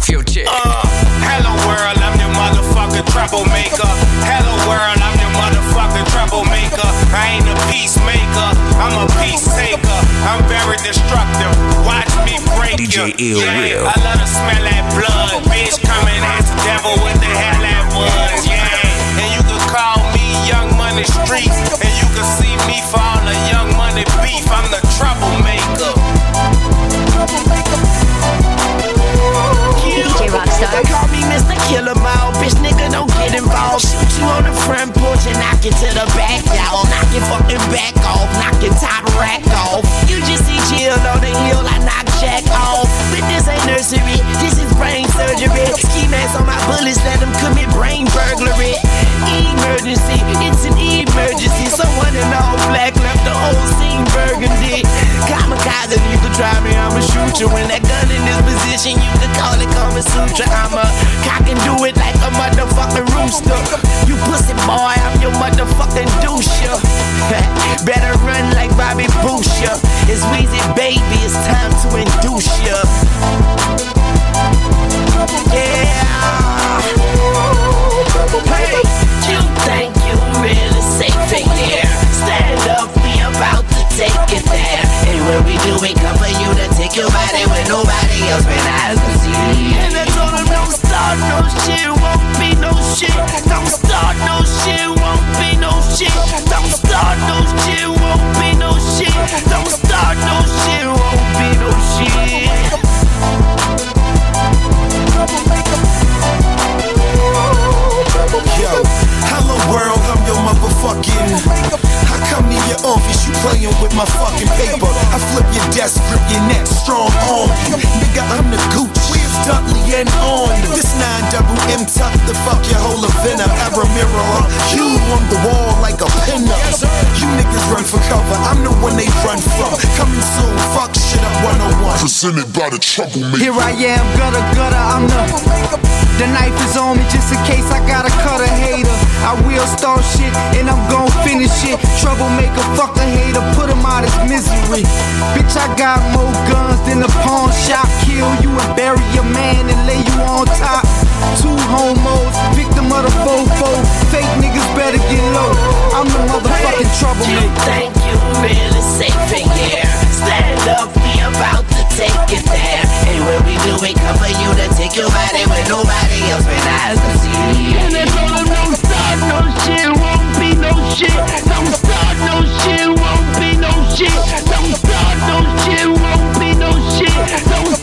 off your chest. Hello world, I'm your motherfucking troublemaker. Hello world, I'm your motherfucking troublemaker. I ain't a peacemaker, I'm a peace taker. I'm very destructive, watch me break DJ you. Ill Will. I love to smell that blood. Bitch coming as the devil, what the hell that was, yeah. And you can call me Young Money Streets, and you can see me for all the Young Money beef. I'm the troublemaker. DJ Rockstar. Call me Mr. Killer Mile, bitch nigga don't get involved. Shoot you on the front porch and knock it to the back, y'all. Knock your fucking back off, knock your top rack off. You just see Jill on the hill, I knock Jack off. But this ain't nursery, this is brain surgery. Ski mask on my bullets, let them commit brain burglary. Emergency, it's an emergency. Someone in all black left the whole scene burgundy. Kamikaze, you can try me, I'ma shoot you. When that gun in this position, you can call it Kama Sutra. I'm a cock and do it like a motherfucking rooster. You pussy boy, I'm your motherfucking doucher. Better run like Bobby Boucher. It's Weezy, baby, it's time to induce ya. Yeah. Hey, you think you really safe in here? Stand up, we about to take it there. And when we do, we come for you to take your body when nobody else been eyes to see. And I told him don't start no shit, won't be no shit. Don't start no shit, won't be no shit. Don't start no shit, won't be no shit. Don't start no shit, won't be no shit. Yo, hello world, I'm your motherfucking. I come to your office, you playing with my fucking paper. I flip your desk, grip your neck, strong arm you. Nigga, I'm the gooch, where's Dudley and on? This 9-double-M tuck the fuck your whole event up. Error mirror, you on the wall like a pinup. You niggas run for cover, I'm the one they run from. Coming soon, fuck shit up 101. Presented by the troublemaker. Here I am, gutter, I'm the knife is on me just in case I gotta cut a hater. I will start shit and I'm gon' finish it. Troublemaker, fuck a hater, put him out his misery. Bitch, I got more guns than a pawn shop. Kill you and bury your man and lay you on top. 2 homos, victim of the fofo. Fake niggas better get low. I'm the motherfucking troublemaker. You think you really safe in here? Stand up, we about to take it there. And when we do, we come for you to take your body when nobody else been eyes to see. And I told him don't start no shit, won't be no shit. Don't start no shit, won't be no shit. Don't start no shit, won't be no shit. Don't